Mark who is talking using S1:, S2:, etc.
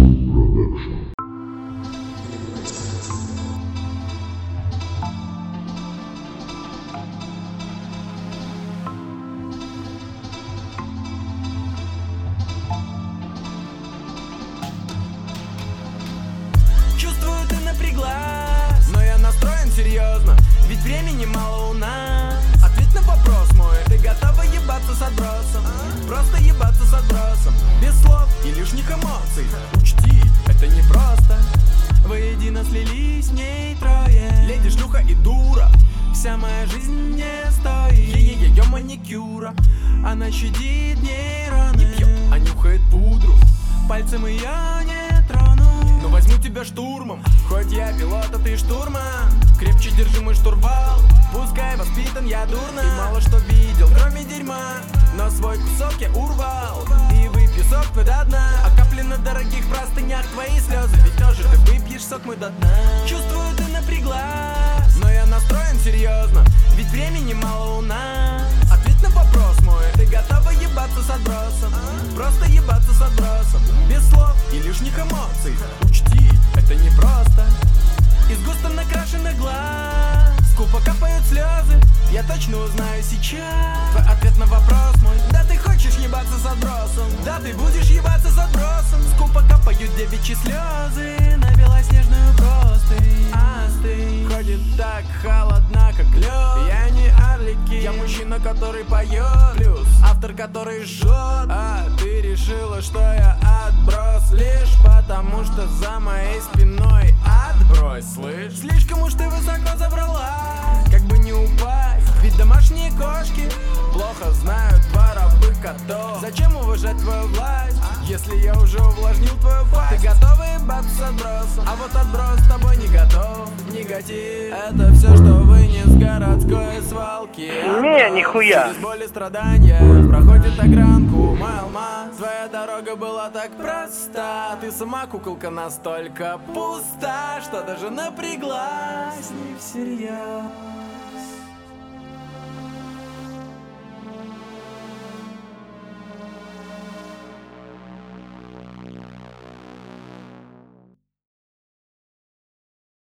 S1: Чувствую, ты напряглась, но я настроен серьезно, ведь времени мало у нас. Ответь на вопрос мой: ты готова ебаться с отбросом? Просто ебаться с отбросом, без слов и лишних эмоций. Учти, это не просто. Воедино слились в ней трое. Леди, шлюха и дура, вся моя жизнь не стоит ее маникюра. Она щадит нейроны, не пьет, а нюхает пудру. Пальцем ее не трону, но возьму тебя штурмом. Хоть я пилот, а ты штурман. Крепче держи мой штурвал. Пускай воспитан я дурно и мало что видел, кроме дерьма, но свой кусок я урвал и выпью сок твой до дна. А капли на дорогих простынях твои слезы, ведь тоже ты выпьешь сок мой до дна. Чувствую, ты напряглась, но я настроен серьезно, ведь времени мало у нас. Ответь на вопрос мой: ты готова ебаться с отбросом? Просто ебаться с отбросом, без слов и лишних эмоций. Учти, это не просто. Из густо накрашенных глаз скупо капают слезы. Я точно узнаю сейчас твой ответ на вопрос мой. Да, ты хочешь ебаться с отбросом, да, ты будешь ебаться с отбросом. Скупо капают девичьи слезы на белоснежную простынь. Остынь, ходит так холодна, как лед. Я не Арлекин, я мужчина, который поет, плюс автор, который жжет. А ты решила, что я отброс лишь потому, что за моей спиной отбрось, слышь? Слишком уж ты высоко забралась, как бы не упасть, ведь домашние кошки плохо знают дворовых котов. Зачем уважать твою власть, если я уже увлажнил твою пасть? Ты готова ебаться с отбросом, а вот отброс с тобой не готов. Негатив — это все, что вынес городской свалки.
S2: Не, нихуя.
S1: Через боль и страдания проходит огранку. Мой алмаз, твоя дорога была так проста. Ты сама, куколка, настолько пуста, что даже напряглась не всерьез.